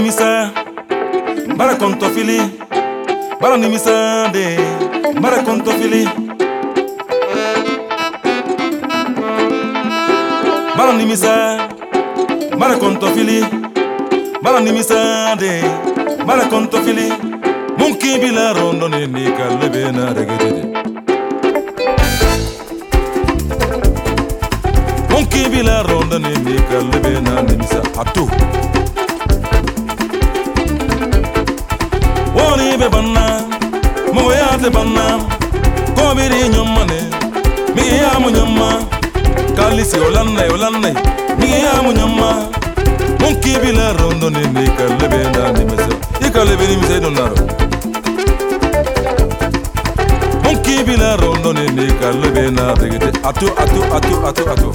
nimisa bara konto fili bara nimisa de bara konto fili bara nimisa bara konto fili bara nimisa de bara konto fili munki bila rondo ne ni kalbe na regede munki bila rondo ne ni kalbe na nimisa atu woni be banna mo ya te banna ko biri nyomane mi ya mo nyomma kalisi olanne mi ya mo nyomma munki bila rondo ne ni kalbe na nimisa ikalbe ni nimisa donaro munki bila rondo ne ni kalbe na regede atu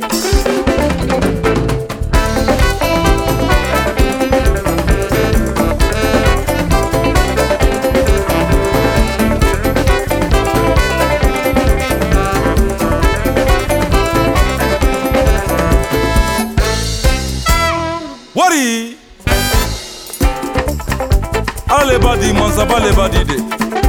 Wari ale badi mansa bale badi de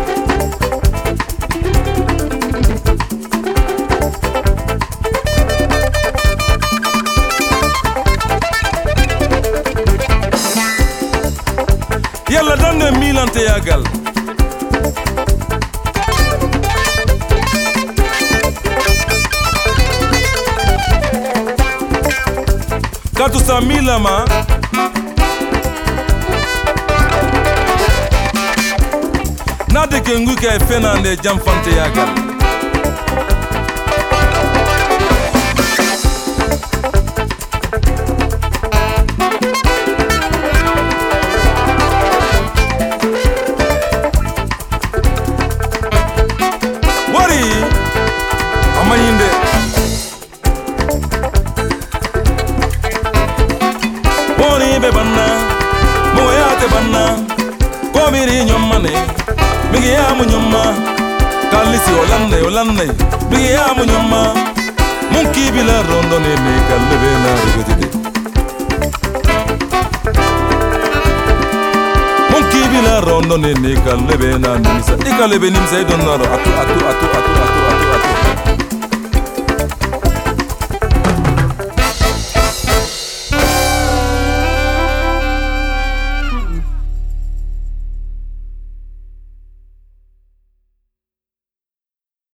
yalla danne milante yagal katu sa milama nade kengu ke fenande jamfante yagal wari amayinde woni be banna mo yaate banna ko biri nyomane migi ya mu nyomma kalisi olanne migi ya mu nyomma munki bila rondo ne ne kalbe na regede munki bila rondo ne ne kalbe na nimisa ikalbe nimisa donaro atu